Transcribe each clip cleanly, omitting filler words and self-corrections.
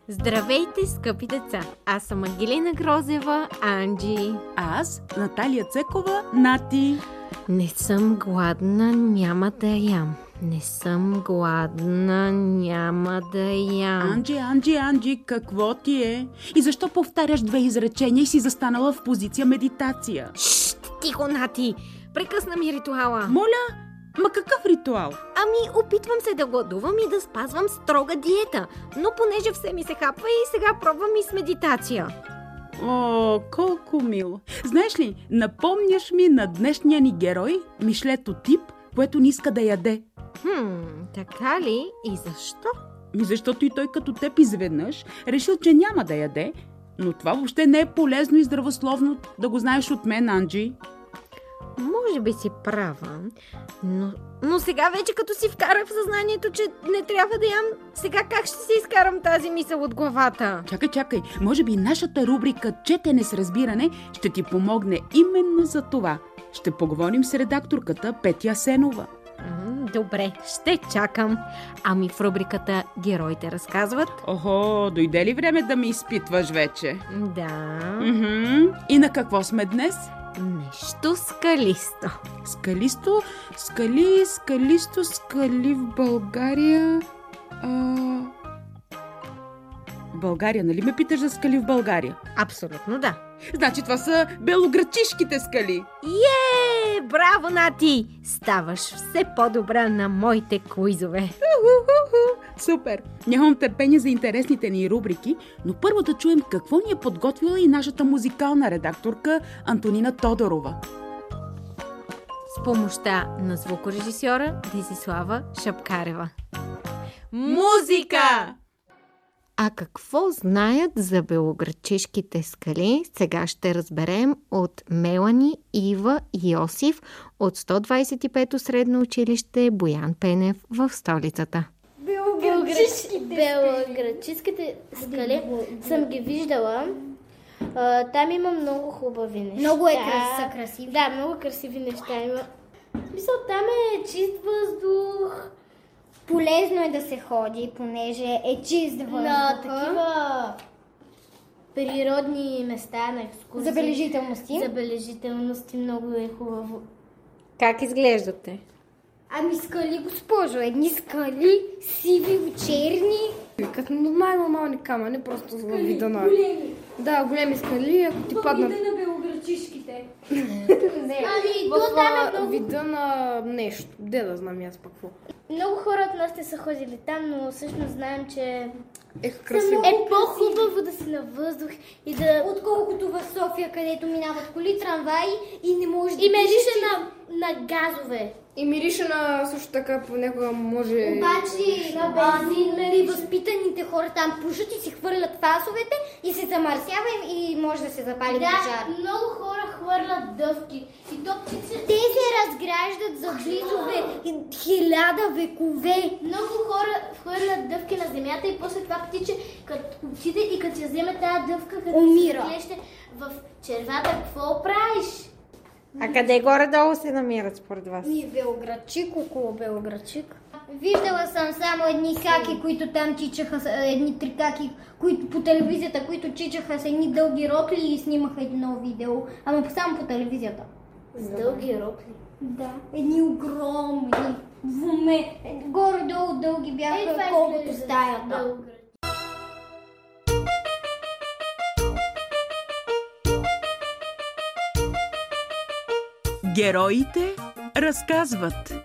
Здравейте, скъпи деца! Аз съм Ангелина Грозева, Анджи. Аз, Наталия Цекова, Нати. Не съм гладна, няма да ям. Не съм гладна, няма да ям. Анджи, какво ти е? И защо повтаряш две изречения и си застанала в позиция медитация? Шшт, тихо, Нати! Прекъсна ми ритуала. Моля? Ма какъв ритуал? Ами, опитвам се да гладувам и да спазвам строга диета, но понеже все ми се хапва и сега пробвам и с медитация. О, колко мило! Знаеш ли, напомняш ми на днешния ни герой, Мишлето Тип, което не иска да яде. Така ли? И защо? Защото и той като теб изведнъж решил, че няма да яде, но това въобще не е полезно и здравословно да го знаеш от мен, Анджи. Може би си права, но сега вече като си вкарах в съзнанието, че не трябва да ям, сега как ще си изкарам тази мисъл от главата? Чакай, може би нашата рубрика «Четене с разбиране» ще ти помогне именно за това. Ще поговорим с редакторката Петя Асенова. Добре, ще чакам. Ами в рубриката «Героите разказват». Охо, дойде ли време да ме изпитваш вече? Да. И на какво сме днес? Нещо скалисто. Скалисто в България. България, нали ме питаш за скали в България? Абсолютно да. Значи това са белоградчишките скали. Браво, Нати! Ставаш все по-добра на моите куизове. Супер! Нямам търпение за интересните ни рубрики, но първо да чуем какво ни е подготвила и нашата музикална редакторка Антонина Тодорова. С помощта на звукорежисьора Десислава Шапкарева. Музика! А какво знаят за белоградчишките скали, сега ще разберем от Мелани, Ива и Йосиф от 125-то средно училище Боян Пенев в столицата. Белоградчишките скали съм ги виждала. Там има много хубави неща. Много са красиви. Да, много красиви неща има. Мисля, там е чист въздух. Полезно е да се ходи, понеже е чист въздух. На такива природни места на екскурзии. Забележителности, много е хубаво. Как изглеждате? Ами скали, госпожо, едни скали, сиви, черни. Като нормални камъни, просто за вида на... Големи. Да, големи скали, ако ти паднат... Вида на белоградчишките. В вида на нещо. Де да знам аз пък какво. Много хора от нас те са ходили там, но всъщност знаем, че красиво. Е по-хубаво да си на въздух и да... Отколкото в София, където минават коли, трамваи и не може да... И мирише на газове. И мирише на също така понякога може... Обаче възпитаните хора там пушат и си хвърлят фасовете и се замърсява и може да се запали пожар. Да, много хора хвърлят дъвки. И то птици... Те се разграждат за близо 1000 векове. Много хора хвърлят дъвки на земята и после това птиче, като отиде и като се вземе тази дъвка, като умира. се клеще в червата, какво правиш? А къде горе-долу се намират според вас? Белоградчик, около Белоградчик. Виждала съм само едни хаки, които там тичаха, едни трикаки, които по телевизията, които тичаха с едни дълги рокли и снимаха едно видео. Ама само по телевизията. С дълги рокли? Да, едни огромни вуме. Горе-долу дълги бяха, колкото стаята. Героите разказват.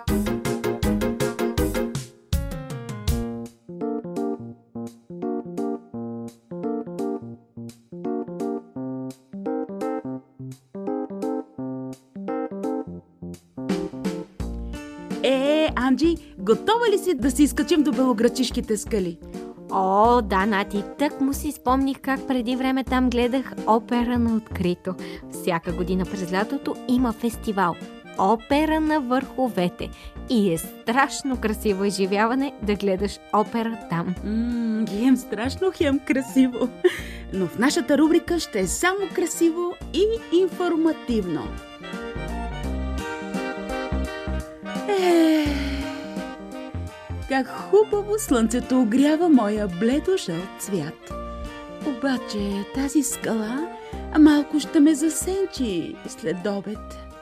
Анджи, готова ли си да си изкачим до белоградчишките скали? О, да, Нати, тък му си спомних как преди време там гледах опера на открито. Всяка година през лятото има фестивал Опера на върховете и е страшно красиво изживяване да гледаш опера там. Хем страшно, хем красиво. Но в нашата рубрика ще е само красиво и информативно. Как хубаво слънцето огрява моя бледо-жълт цвят. Обаче тази скала малко ще ме засенчи след обед.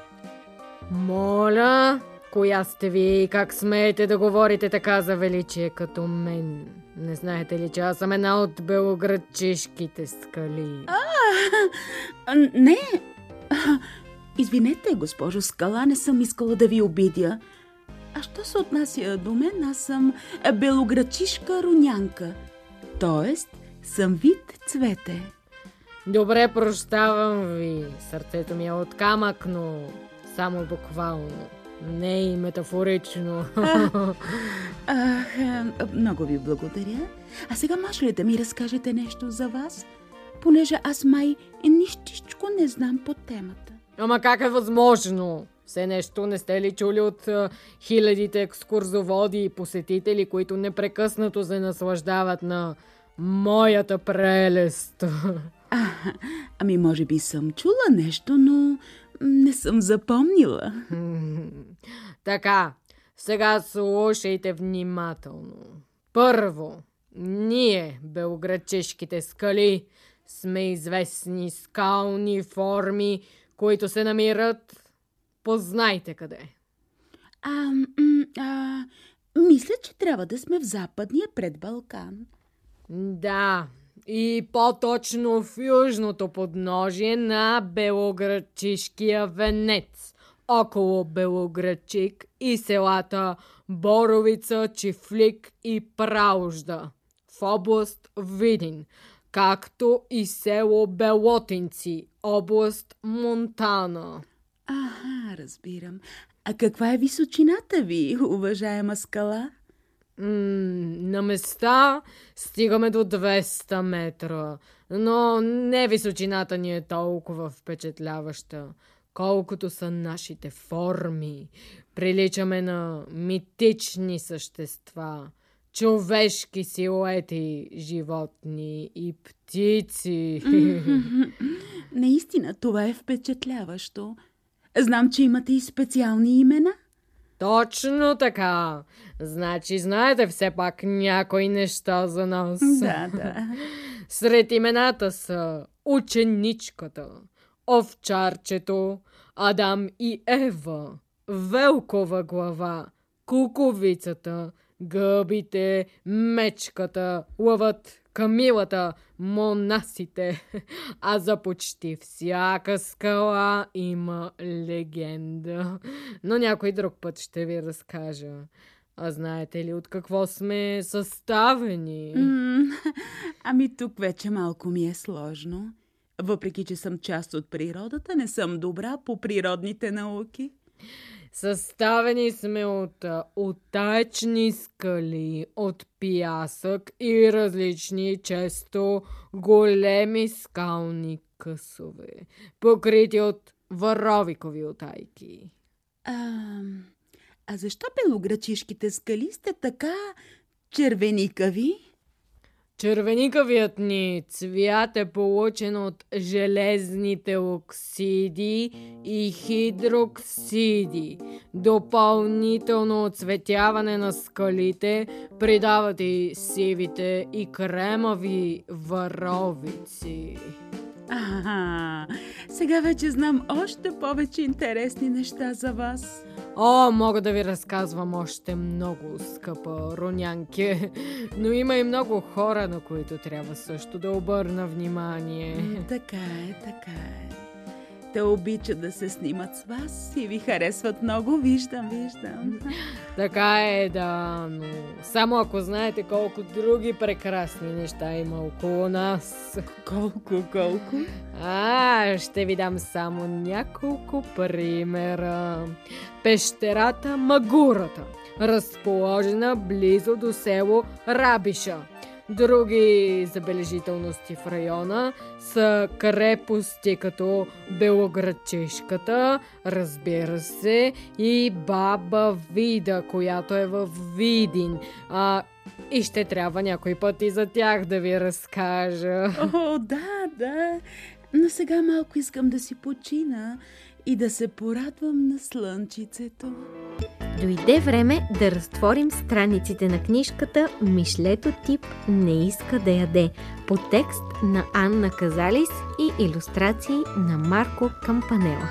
Моля, коя сте ви и как смеете да говорите така за величие като мен? Не знаете ли, че аз съм една от белоградчишките скали? Не. Извинете, госпожо Скала, не съм искала да ви обидя. А що се отнася до мен, аз съм белоградчишка рунянка. Тоест, съм вид цвете. Добре, прощавам ви. Сърцето ми е от камък, но само буквално. Не и метафорично. Много ви благодаря. А сега може ли да ми разкажете нещо за вас? Понеже аз май нищичко не знам по темата. Ама как е възможно? Все нещо не сте ли чули от хилядите екскурзоводи и посетители, които непрекъснато се наслаждават на моята прелест? Ами може би съм чула нещо, но не съм запомнила. Така, сега слушайте внимателно. Първо, ние, белоградчишките скали, сме известни скални форми, които се намират познайте къде. Мисля, че трябва да сме в Западния предбалкан. Да, и по-точно в южното подножие на Белоградчишкия венец, около Белоградчик и селата Боровица, Чифлик и Праужда, в област Видин, както и село Белотинци, област Монтана. Разбирам. А каква е височината ви, уважаема скала? На места стигаме до 200 метра, но не височината ни е толкова впечатляваща, колкото са нашите форми. Приличаме на митични същества, човешки силуети, животни и птици. Наистина, това е впечатляващо. Знам, че имате и специални имена. Точно така. Значи знаете все пак някои неща за нас. Да. Сред имената са ученичката, овчарчето, Адам и Ева, Велкова глава, куковицата, гъбите, мечката, лъвът, камилата, монасите. А за почти всяка скала има легенда. Но някой друг път ще ви разкажа. А знаете ли от какво сме съставени? Ами тук вече малко ми е сложно. Въпреки, че съм част от природата, не съм добра по природните науки. Съставени сме от отечни скали, от пясък и различни, често големи скални късове, покрити от варовикови утайки. А защо белоградчишките скали сте така червеникави? Червеникавият ни цвят е получен от железните оксиди и хидроксиди. Допълнително оцветяване на скалите придават и сивите и кремави варовици. Сега вече знам още повече интересни неща за вас. Мога да ви разказвам още много, скъпа рунянке, но има и много хора, на които трябва също да обърна внимание. Така е. Те обичат да се снимат с вас и ви харесват много, виждам. Така е, да, но само ако знаете колко други прекрасни неща има около нас. Колко? Ще ви дам само няколко примера. Пещерата Магурата, разположена близо до село Рабиша. Други забележителности в района са крепости като Белоградчишката, разбира се, и Баба Вида, която е в Видин. И ще трябва някой път и за тях да ви разкажа. Да. Но сега малко искам да си почина и да се порадвам на слънчицето. Дойде време да разтворим страниците на книжката "Мишлето Тип не иска да яде" по текст на Анна Казалис и илюстрации на Марко Кампанела.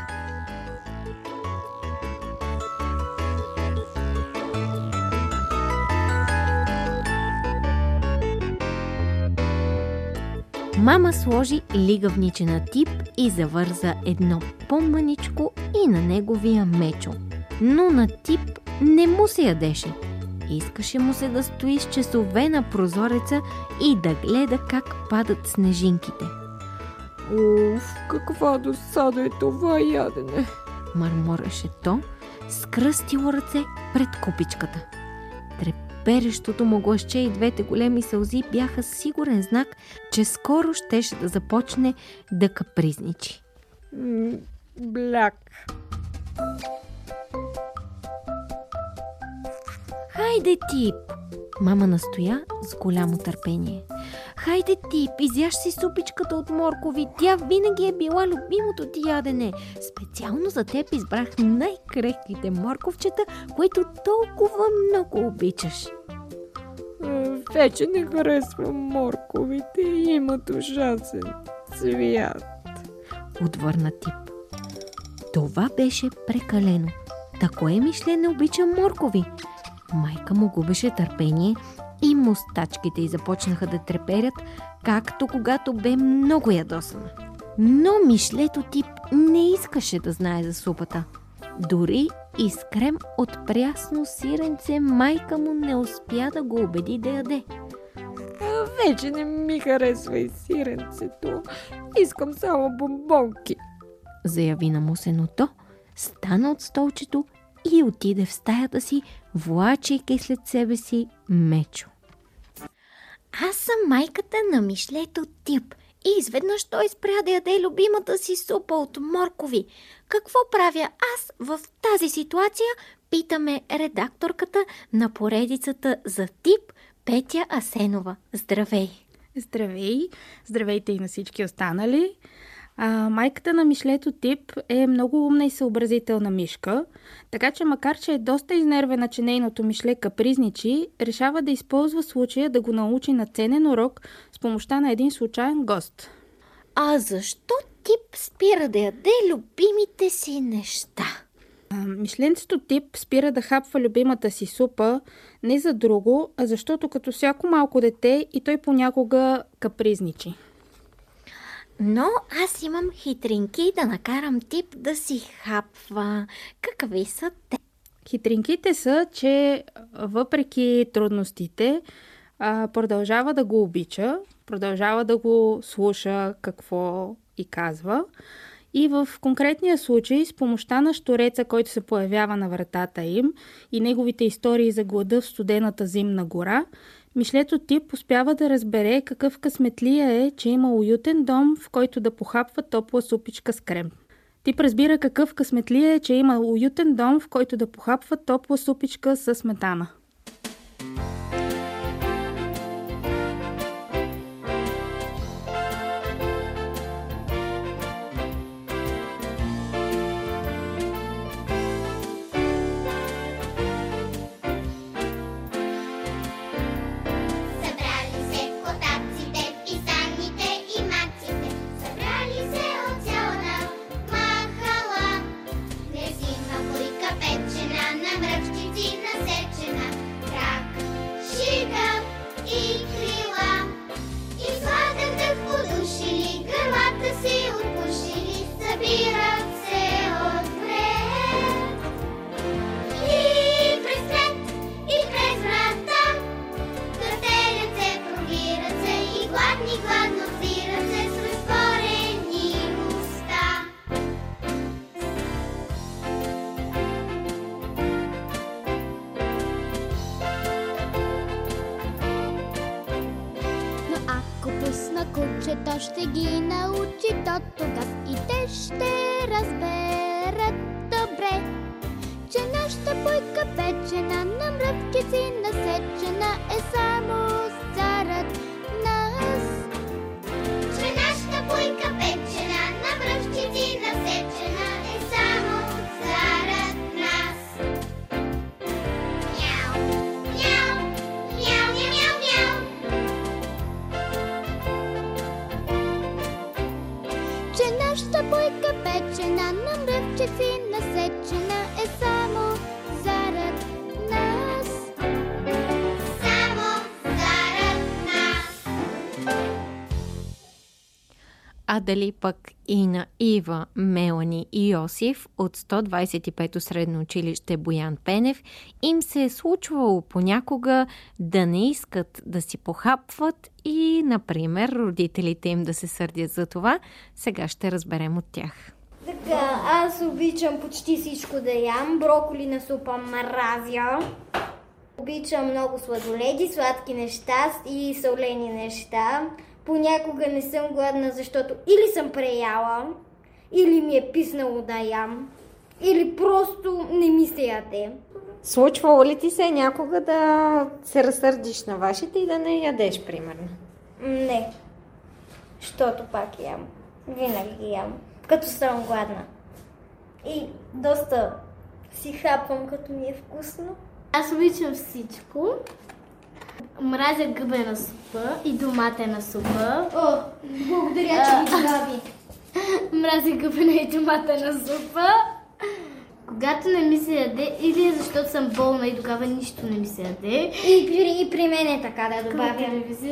Мама сложи лигавниче на Тип и завърза едно по-мъничко и на неговия мечо. Но на Тип не му се ядеше. Искаше му се да стои с часове на прозореца и да гледа как падат снежинките. Уф, каква досада е това ядене! Мърмореше то, скръстило ръце пред купичката. Треперещото му гласче и двете големи сълзи бяха сигурен знак, че скоро щеше да започне да капризничи. Бляк! Хайде, Тип! Мама настоя с голямо търпение. Хайде, Тип, изяж си супичката от моркови. Тя винаги е била любимото ти ядене. Специално за теб избрах най-крехките морковчета, които толкова много обичаш. Вече не харесвам морковите, имат ужасен цвят. Отвърна Тип. Това беше прекалено. Кое Мишле не обича моркови? Майка му губеше търпение и мустачките й започнаха да треперят, както когато бе много ядосана. Но Мишлето Тип не искаше да знае за супата. Дори и с крем от прясно сиренце майка му не успя да го убеди да яде. Вече не ми харесва и сиренцето. Искам само бомбонки, заяви намусеното, стана от столчето и отиде в стаята си, влачейки след себе си мечо. Аз съм майката на Мишлето Тип и изведнъж той спря да яде любимата си супа от моркови. Какво правя аз в тази ситуация? Питаме редакторката на поредицата за Тип, Петя Асенова. Здравей! Здравей! Здравейте и на всички останали! Майката на Мишлето Тип е много умна и съобразителна мишка, така че макар, че е доста изнервена, че нейното Мишле капризничи, решава да използва случая да го научи на ценен урок с помощта на един случайен гост. А защо Тип спира да яде любимите си неща? Мишленцето Тип спира да хапва любимата си супа не за друго, а защото като всяко малко дете и той понякога капризничи. Но аз имам хитринки да накарам Тип да си хапва. Какви са те? Хитринките са, че въпреки трудностите продължава да го обича, продължава да го слуша какво и казва. И в конкретния случай, с помощта на щуреца, който се появява на вратата им и неговите истории за глада в студената зимна гора, Мишлето Тип успява да разбере какъв късметлия е, че има уютен дом, в който да похапва топла супичка с крем. Тип разбира какъв късметлия е, че има уютен дом, в който да похапва топла супичка с сметана. Кучето ще ги научи до тогав и те ще разберат добре, че нашата буйка печена на мръвчици насечена е само зарад нас. Че нашата буйка печена на мръвчици насечена е само Нашата бойка печена, на мръвчици насечена е само зарад нас. Само зарад нас. А дали пък Ина, Ива, Мелани и Йосиф от 125-то средно училище Боян Пенев им се е случвало понякога да не искат да си похапват и, например, родителите им да се сърдят за това? Сега ще разберем от тях. Така, аз обичам почти всичко да ям. Броколи на супа мразя. Обичам много сладоледи, сладки неща и солени неща. Понякога не съм гладна, защото или съм преяла, или ми е писнало да ям, или просто не ми се яде. Случвало ли ти се някога да се разсърдиш на вашите и да не ядеш, примерно? Не, защото пак ям. Винаги ям, като съм гладна. И доста си хапвам, като ми е вкусно. Аз обичам всичко. Мразя гъбена супа и доматена супа. О, благодаря, че ми добави. Мразя гъбена и доматена супа. Когато не ми се яде, или защото съм болна и тогава нищо не ми се яде. И при мен е така да добавя.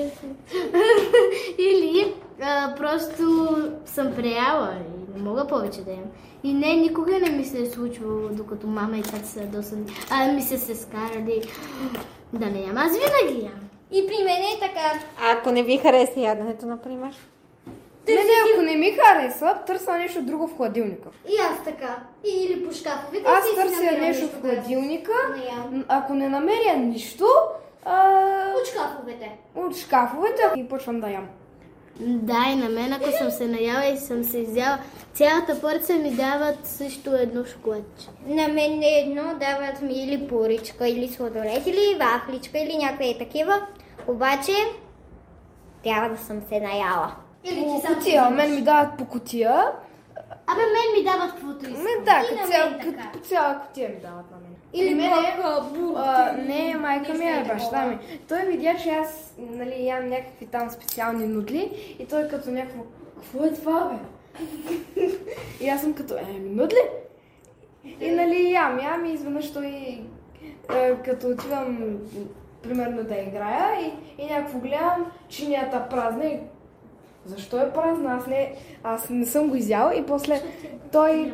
Или просто съм преяла и не мога повече да ям. И не, никога не ми се е случвало, докато мама и тата са досадни. Ми се скарали да не ям. Аз винаги ям. И при мен е така. Ако не ви хареса яденето, например? Ако не ми хареса, търся нещо друго в хладилника. И аз така. Или по шкафовете. Аз търся нещо в хладилника. Ако не намеря нищо, от шкафовете. От шкафовете и почвам да ям. Да, и на мен, ако съм се наяла и съм се изяла, цялата порция ми дават също едно шоколадче. На мен не едно, дават ми или поричка, или сладолет, или вафличка, или някакви такива. Обаче, трябва да съм се наяла. Или по кутия, мен ми дават по кутия. Мен ми дават каквото искам. Да, по цяла кутия ми дават на мен. Или не, майка ми е баща ми. Той видя, че аз ям някакви там специални нудли и той като някакво, какво е това, бе? И аз съм като, нудли? И ям и изведнъж той като отивам примерно да играя и някакво гледам, чинията празна и защо е празна? Аз не съм го изял и после той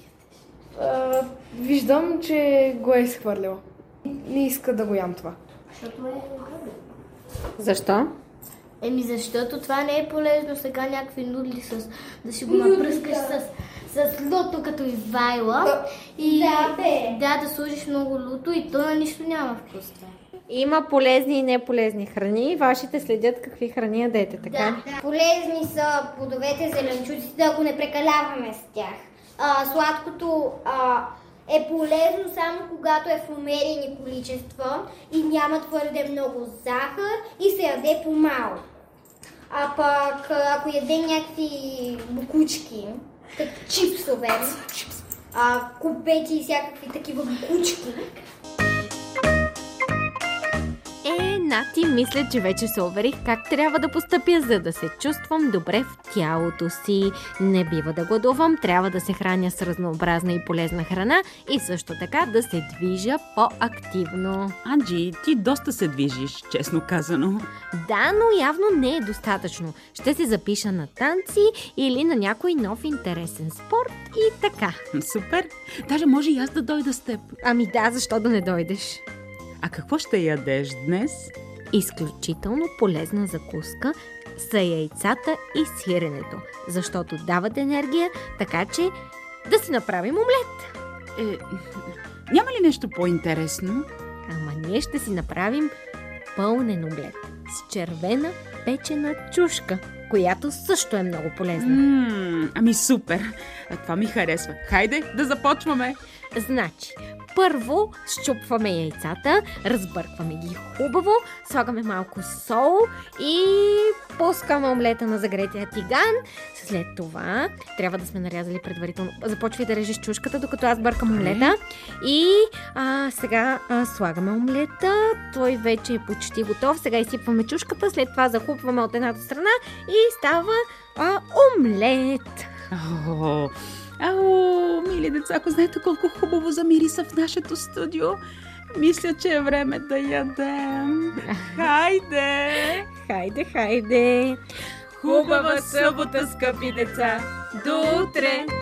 виждам, че го е изхвърлил. Не иска да го ям това. Защо? Защото това не е полезно сега някакви нудли да си го напръскаш с луто като извайла. И да сложиш много луто и то на нищо няма вкус. Има полезни и неполезни храни. Вашите следят какви храни ядете, така ли? Да. Полезни са плодовете, зеленчуците, ако не прекаляваме с тях. Сладкото е полезно само когато е в умерени количества и няма твърде много захар и се яде по-малко. А пък ако яде някакви букучки, като чипсове, купети и всякакви такива букучки, Нати, мисля, че вече се уверих как трябва да постъпя, за да се чувствам добре в тялото си. Не бива да гладувам, трябва да се храня с разнообразна и полезна храна и също така да се движа по-активно. Анджи, ти доста се движиш, честно казано. Да, но явно не е достатъчно. Ще се запиша на танци или на някой нов интересен спорт и така. Супер! Даже може и аз да дойда с теб. Ами да, защо да не дойдеш? А какво ще ядеш днес? Изключително полезна закуска са яйцата и сиренето, защото дават енергия, така че да си направим омлет. Няма ли нещо по-интересно? Ама ние ще си направим пълнен омлет с червена печена чушка, която също е много полезна. Ами супер! Това ми харесва. Хайде да започваме! Значи, първо счупваме яйцата, разбъркваме ги хубаво, слагаме малко сол и пускаме омлета на загретия тиган. След това трябва да сме нарязали предварително. Започвай да режеш чушката, докато аз бъркам омлета. И сега слагаме омлета. Той вече е почти готов. Сега изсипваме чушката, след това захлупваме от едната страна и става омлет. Мили деца, ако знаете колко хубаво замириса в нашето студио, мисля, че е време да ядем. Хайде! Хайде! Хубава събота, скъпи деца! До утре!